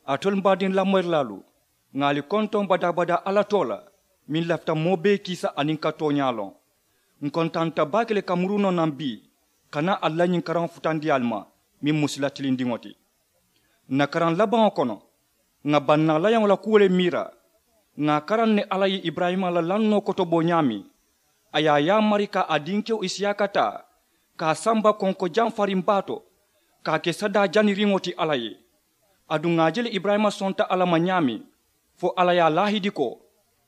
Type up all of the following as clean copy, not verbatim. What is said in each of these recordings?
atol mbadin lamoy lalu ngali konton bada ala tola min lafta mobe kisa anin kato nyalon nkontanta bakele kamuruno nambi kana alla nyin karan futandi alma min musilatilin dingoti na karan laban kono nga banna la yang la kuwele mira nga karan ne alayi ibrahima la lanno koto bo nyami aya ya marika adinke isiakata ka samba konko jam farimbato ka ke sada jani ringoti alaye adu ngajele ibrahima sonta ala manyami fo alaya lahidi ko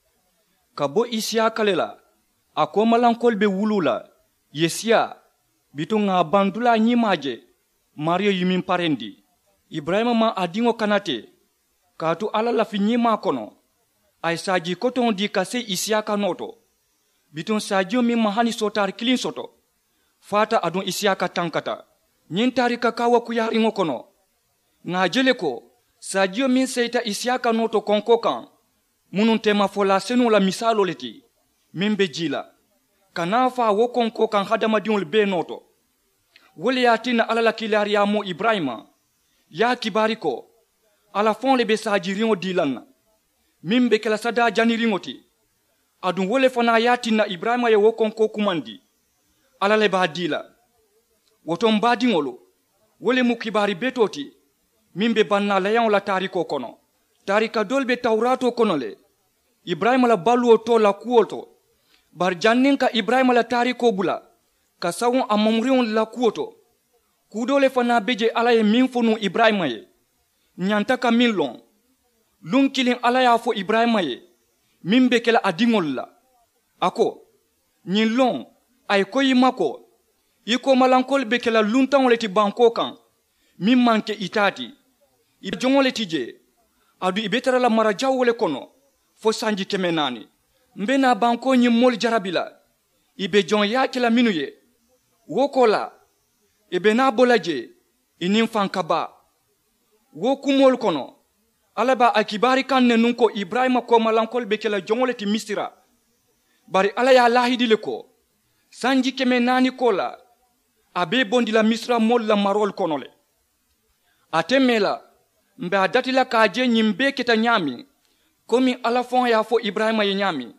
ka bo isiakalela akoma lankol be wulula yesia bitu nga bandula nyimaje mario yimin parendi ibrahima ma adingo kanate katu ala la finyima kono ay saji koton di kase isiaka noto bitun sajio mi mahani sotar kilin soto fata adun isiaka tankata nyin tarika kawa kuyari ngokono nga jele ko sajio min seita isiaka noto konkokan munun tema fola senu la misalo leti mimbe jila kanafa wo konkokan hadama diul be noto wole yatina ala la kilari ya mo ibrahima ya kibariko ala fon le be sajiringo dilanna mimbe kala sada janiringoti adun wole fana yatina ibrahima ye wokonko kumandi ala le badila woton badingolo wole mukibari betoti mimbe banna layan la tariko kono tarika dolbe tawrato kono le ibrahima la baluo to la kuoto bar janninka ibrahima la tariko bula ka sawon amamrion la kuoto kudole fana beje ala ye minfonu ibrahima ye nyantaka millon lunkilin ala ya fo ibrahima ye mimbe kela adingol la ako nyilon ay koyi mako iko malankol be kela luntan leti banko kan min manke itati ibe jongole tije adu ibetara la mara jawole kono fo sanji kemenani mbena banko nyi mol jarabila ibe jon ya kela minuye wokola ibe na bolaje inin fankaba wo kumol kono alaba akibari kan ne nunko ibrahima ko malankol be kela jongole ti misira bari ala ya lahidi ko sanji kemenani kola abe bondi la misra mol la marol konole atemela mbe adati la kaje nyimbe kita nyami komi ala fon ya fo ibrahima ye nyami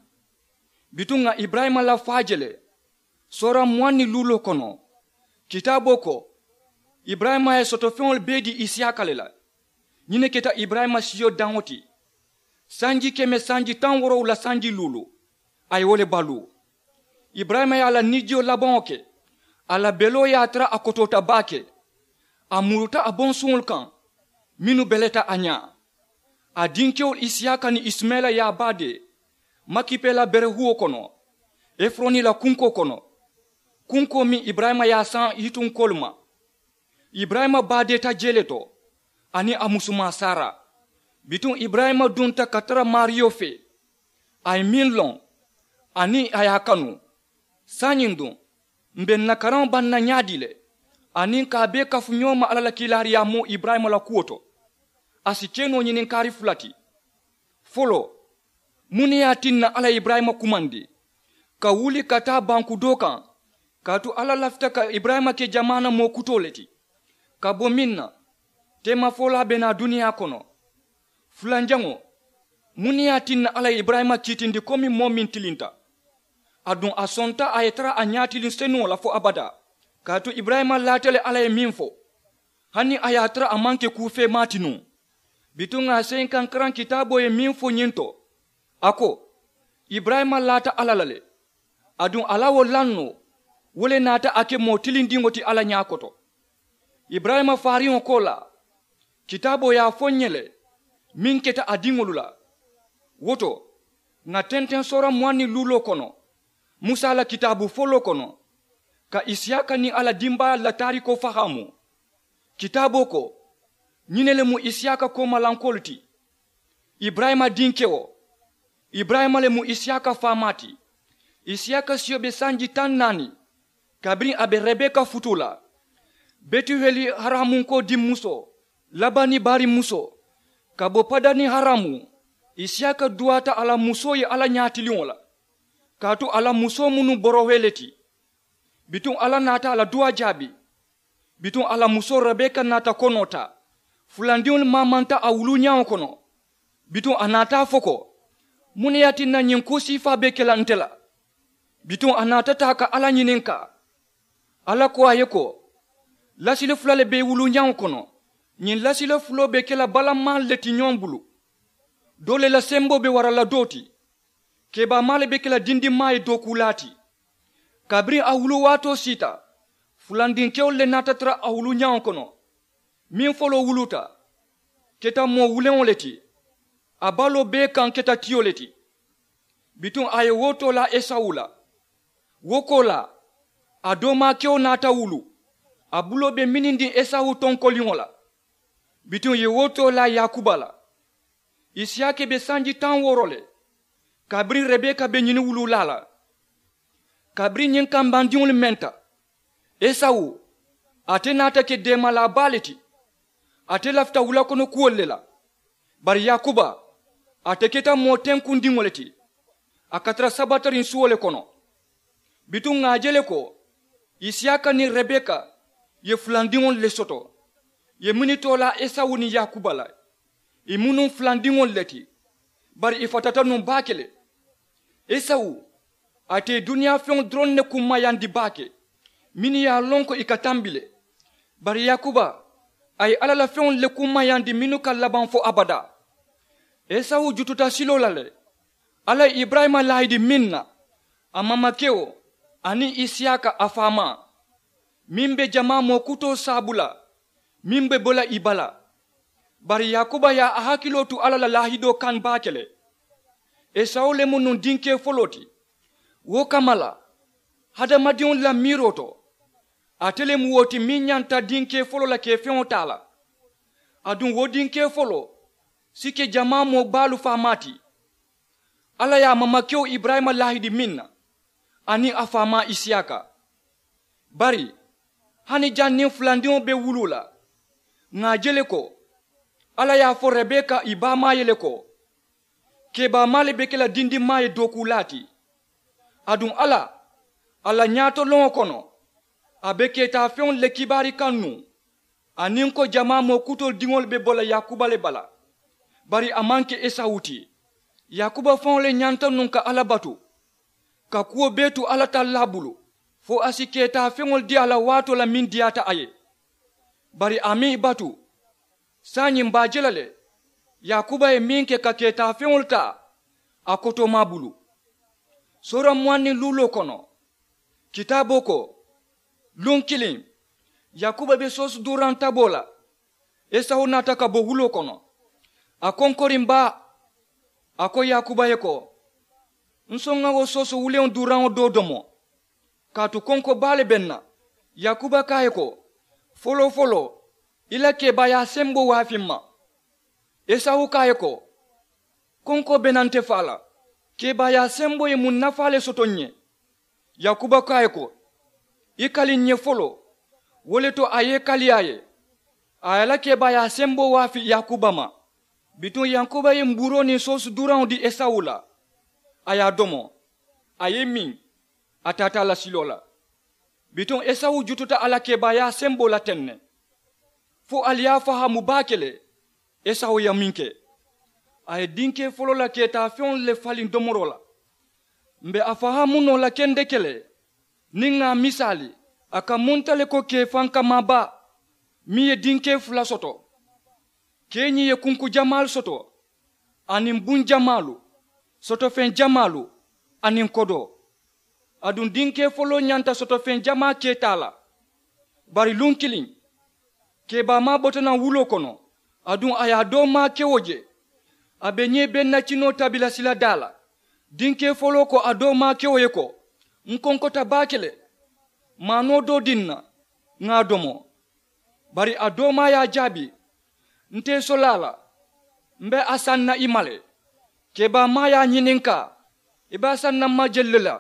bitunga ibrahima la fajele sora mwani lulo kono kitabo ko ibrahima ye sotofon bedi isiakalela nyine kita ibrahima siyo danoti sanji keme sanji tanworo la sanji lulu ay wole balu ibrahima ya la nidio labonke ala belo ya tra akotota bake amuruta abonsul kan minu beleta anya adinkeol isiaka ni ismaila ya bade makipela berehuo kono efroni la kunko kono kunko mi ibrahima ya san hitun kolma ibrahima bade ta jeleto ani amusuma sara bitun ibrahima dunta katara mario fe ay minlon ani ayakanu sanyindu mbe nakaran banna nyadile anin ka be kafunyoma alala kilari ya mo ibrahima la kuoto asikeno nyinin kari fulati folo muni yatinna ala ibrahima kumandi ka wuli kata banku dokan katu ala lafta ka ibrahima ke jamana mo kutoleti ka bominna tema fola bena dunia kono fulanjango muni yatinna ala ibrahima kitindi komi momin tilinta adun asonta ayetra anyatilin senu la fo abada katu ibrahima latele ala minfo hani ayatra amanke kufe matinu bitunga sen kankran kitabo ye minfo nyinto ako ibrahima lata alalale adun alawo lanno wole nata ake motilin dingoti ala nyakoto ibrahima farion kola kitabo ya fonyele minketa adingolula woto na tenten sora mwani lulo kono musa la kitabu folo kono ka isiaka ni ala dimba la tariko fahamu kitabo ko nyinele mu isiaka ko malankolti ibrahima dinkewo ibrahima le mu isiaka famati isiaka siobe sanji tannani kabri abe rebeka futula betu heli haramun ko dimmuso labani bari muso kabo padani haramu isiaka duata ala muso ye ala nyatiliwola katu ala muso munu boroweleti bitun ala nata ala dua jabi bitun ala muso rebeka nata konota fulandiŋolu mamanta a wulu ñaŋo kono bituŋ a naata fo ko mun ye tinna ñiŋ ku siifa be kela nte la bituŋ a naatata ka ala ñininka ala ko a ye ko lasile fula le be wulu ñaŋo kono ñiŋ lasile fulo be kela balanmaal le ti ñoŋ bulu dole la sembo be wara la dooti keba male be kela dindinma ye dookulaati kabiri a wulu waato siita fulandinkewolu le natatara a wulu ñaŋo kono miŋ folo wuluta keta moo wuleŋo le ti a balo bee kaŋ keta tiyo le ti bituŋ a ye woto la esawu la wo ko la a doomakewo naata wulu a bulo be minindi esawu tonkoliŋo la bituŋ ye woto la yakuba la isiyake be sanji 10 le kabiri rebeka be ñini wulu la la kabiri ñiŋ kambandiŋolu menta esawu ate naata ke deemala baa le ti ate lafita wula kono kuwolu le la bari yakuba ate keta moo tenkundiŋo le ti a katara sabatariŋ suwo le kono bituŋ ŋa je le ko isiyaka ni rebeka ye fulandiŋolu le soto ye minito la esawu ni yakuba la i munun fulandiŋolu le ti bari i fatata nuŋ baake le esawu ate duniya feŋo doroŋ ne kummayandi baake minnu ye a loŋ ko i ka tambi le bari yakuba a ye ala la feŋolu le kummayandi minnu ka laban fo abada esawu jututa silo la le ala ye ibrahima lahidi miŋ na a mamakewo ani isiyaka a faama miŋ be jama moo kuto saabu la miŋ be bola i bala bari yakuba ya a hakkilo tu ala la lahido kan baake le esawu le mu nuŋ dinke folo ti wo kama la hadamadiŋolu la miiro to ate le mu wo ti miŋ ñanta dinke folo la ke feŋo taa la aduŋ wo dinke folo si ke jama moo baalu faamaati ala ye a mamakewo ibrahima lahidi miŋ na aniŋ a faama isiyaka bari hani jaŋ niŋ fulandiŋo be wulu la ŋa je le ko ala ye a fo rebeka i baamaa ye le ko keebaamaa le be ke la dindinmaa ye dookulaati aduŋ ala ñaato loŋo kono a be keta feŋolu le kibaari kaŋ nu aniŋ ko jamaa moo kutolu diŋolu be bo la yakuba le bala bari a maŋ ke esawu ti yakuba faŋo le ñanta nuŋ ka ala batu ka kuwo bee tu ala talla bulu fo a si keta feŋolu di a la waato la miŋ diyaata a ye bari a miŋ batu saañiŋ baa je la le yakuba ye miŋ ke ka keta feŋolu taa a kotomaa bulu sura 20 kono kitaabo ko luŋ kiliŋ yakuba be soosu duuraŋ taboo la esawu naata ka bo wulo kono a konkoriŋ baa a ko yakuba ye ko nsoŋ ŋa wo soosu wuleŋo duuraŋo doo domo kaatu konko baa le beŋ na yakuba ka ye ko folo folo i la keebaya sembo waafiŋ ma esawu ka ye ko konko benante faa la keebaya sembo ye mun nafaa le soto ɲe yakuba ka ye ko i kali ɲe folo wo le to a ye kaliya ye a ye la keebaya sembo waafi yakuba ma bituŋ yakuba ye mburo ni soosu duraŋo di esawu la a ye a domo a ye miŋ a taata la silo la bituŋ esawu jututa a la keebaya sembo la teŋ ne fo ali ye a fahamu baake le esawu ye miŋ ke a ye dinke folo la keta feŋolu le faliŋ domoro la mbe a fahamuno la kende kele niŋ ŋa misaali a ka munta le ko ke fankamaba miŋ ye dinke fula soto keñi ye kunku jamaalu soto aniŋ bun jamaalu soto feŋ jamaalu aniŋ kodo aduŋ dinke folo ñanta soto feŋ jamaa keta la bari luŋ kiliŋ keebaamaa botanaŋ wulo kono aduŋ a ye a doo maa kewo je a be ñee ben na cinoo tabila sila daa la dinke folo ko a doo maa kewo ye ko nkonkota baake le maanoo doo diŋ na ŋa domo bari a doo maa ye a jaabi nte sola la mbe a sanna i ma le keebaamaa ye a ñininka i be a sanna ma jelle la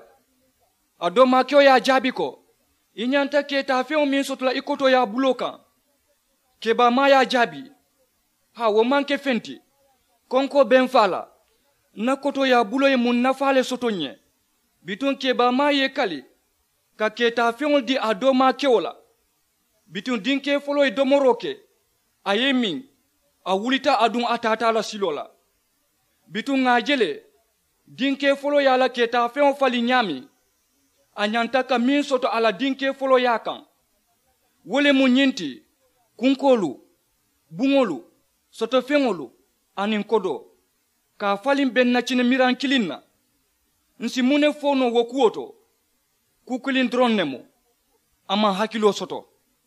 a doo maa kewo ye a jaabi ko i ñanta keeta feŋo miŋ soto la i koto ye a buloo kaŋ keebaamaa ye a jaabi ha wo maŋ ke feŋ ti konko ben faa la na koto ya bulo ye mun nafaa le soto ɲe bituŋ keebaamaa ye kali ka keeta feŋolu di a doomaa kewo la bituŋ dinke folo ye domoro ke a ye miŋ a wulita adun a tata la silo la bitu ŋa jele dinke folo ye ala keta feŋo fali ɲami a ɲanta ka min soto ala dinke folo ya kan wole mu ɲinti kunkolu buŋolu soto feŋolu anin kodo ka falin ben nacine miran kilin na nsi mune fono wo kuwo to kukilin dron nemu ama hakilo soto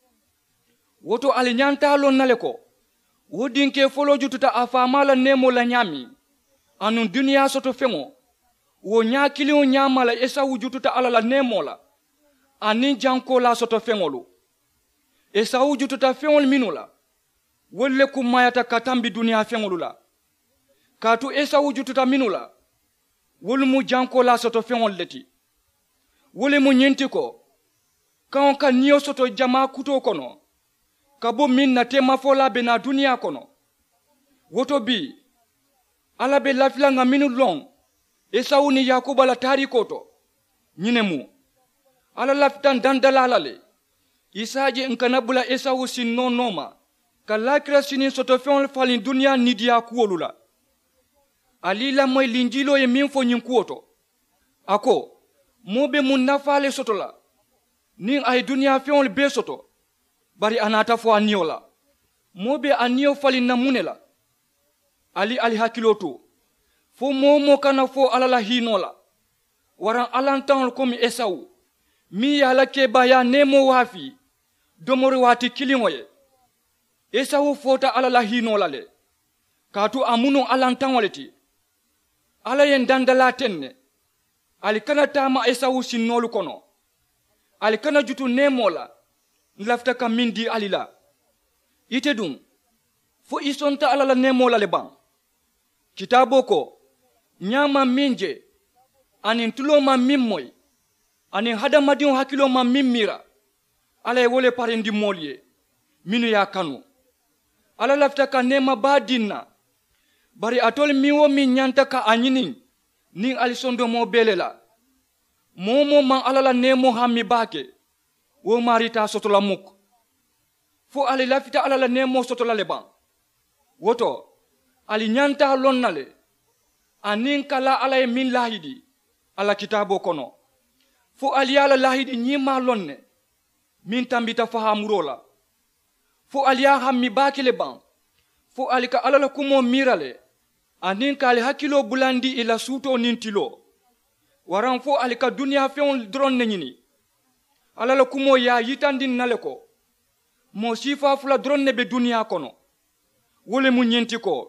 woto ali ɲanta lon nale ko wo dinke folo jututa a famala nemo la ɲami anun duniya soto feŋo wo ɲa kiliŋo ɲama la esawu jututa ala la nemo la anin janko la soto feŋolu esawu jututa feŋol minu la wolu le kummayata ka tambi duniya feŋolu la kaatu esawu jututa minu la wolu mu janko la soto feŋol le ti wole mu ɲinti ko kaŋo ka niyo soto jama kuto kono ka bo min na temafo la be na duniya kono woto bi ala be lafila ŋa minu loŋ esawu ni yakuba la tariko to ɲine mu ala lafitan dandala la le isaje nkana bula esawu sin noma ka lakira sinin soto feŋol falin duniya nidiya kuwolu la ali lamoy linjilo ye min fo ɲin kuwo to a ko moo be mun nafa le soto la niŋ a ye duniya feŋol bee soto bari a naata fo a niyo la moo be a niyo falin na mune la ali hakkilo to fo moo kana fo ala la hiino la waraŋ alantaŋol komi esawu miŋ ye a la keebaya neemo waafi domori waati kiliŋo ye esawu fota ala la hiino la le kaatu a munu alantaŋo le ti ala ye dandala ten ne ali kana taama esawu sinnolu kono ali kana jutu neemo la nlafita ka min di ali la ite dun fo i sonta ala la neemo la le baŋ kitaabo ko ɲaama min je aniŋ tuloo ma min moyi aniŋ hadamadiŋo hakkiloo ma min mira ala ye wo le parindi moolu ye minnu ye a kanu ala lafita ka neema baa din na bari atol min wo min ɲanta ka a ɲiniŋ niŋ alisondomo bee le la moo maŋ ala la neemo hammi baa ke wo maarita soto la muk fo ali lafita ala la neemo soto la le baŋ woto ali ɲanta loŋ na le aniŋ kala ala ye min lahidi ala kitaabo kono fo ali ye ala lahidi ɲimaa loŋ ne min tambita fahamuro la fo ali ye hammi baa ke le baŋ fo ali ka ala la kumo miira le aniŋ ka ali hakkiloo bulandi i la suutoo niŋ tiloo waraŋ fo ali ka duniya feŋol doroŋ ne ɲini ala la kumo ye a yitandin na le ko moo siifaa fula doroŋ ne be duniya kono wo le mu ɲinti ko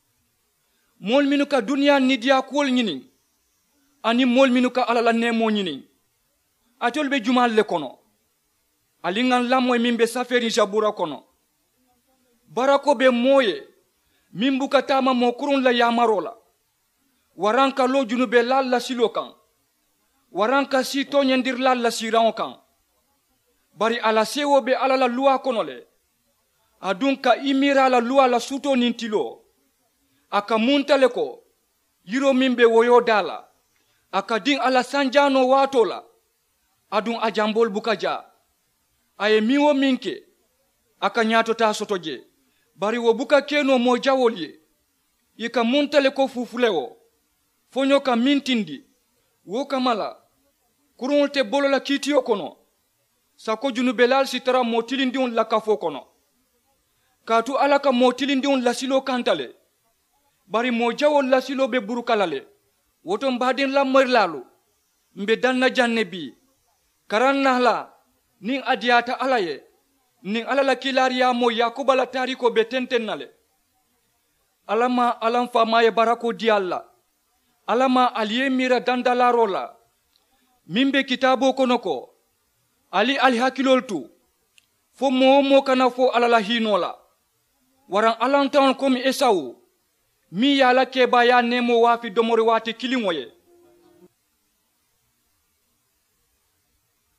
moolu minnu ka duniya nidiya kuwolu ɲiniŋ aniŋ moolu minnu ka ala la neemoo ɲiniŋ atelu be jumaalu le kono aliŋ ŋan lamoyi miŋ be safeeri zabura kono barako be moo ye miŋ buka taama moo kuruŋ la yaamaro la waraŋ ka loo junube laalu la siloo kaŋ waraŋ ka sii tooɲendirilaalu la siiraŋo kaŋ bari a la seewo be ala la luwa kono le aduŋ ka i miira a la luwa la suutoo niŋ tiloo a ka munta le ko yiro miŋ be woyoo daa la a ka diŋ a la sanjaanoo waatoo la aduŋ a jamboolu buka jaa a ye miŋ wo miŋ ke a ka ɲaatotaa soto je bari wo buka keenoo moo jawolu ye i ka munta le ko fufulewo foɲo ka miŋ tindi wo kama la kuruŋolu te bolo la kiitiyo kono sako junubelaalu si tara moo tilindiŋolu la kafo kono kaatu ala ka moo tilindiŋolu lasiloo kanta le bari moo jawolu lasiloo be buruka la le woto mbaadiŋ lamorilaalu mbe danna jaŋ ne bii karaŋ naŋ la niŋ a diyaata ala ye niŋ ala la kilaariyaamoo yakuba la taariko be tenteŋ na le ala ma alaŋ faamaa ye barako di al la ala ma ali ye miira dandalaaroo la miŋ be kitaaboo kono ko ali hakkiloolu tu fo moo moo kana fo ala la hiinoo la waraŋ alantaŋolu komi esawu miŋ ye a la keebaayaa neemoo waafi domori waati kiliŋo ye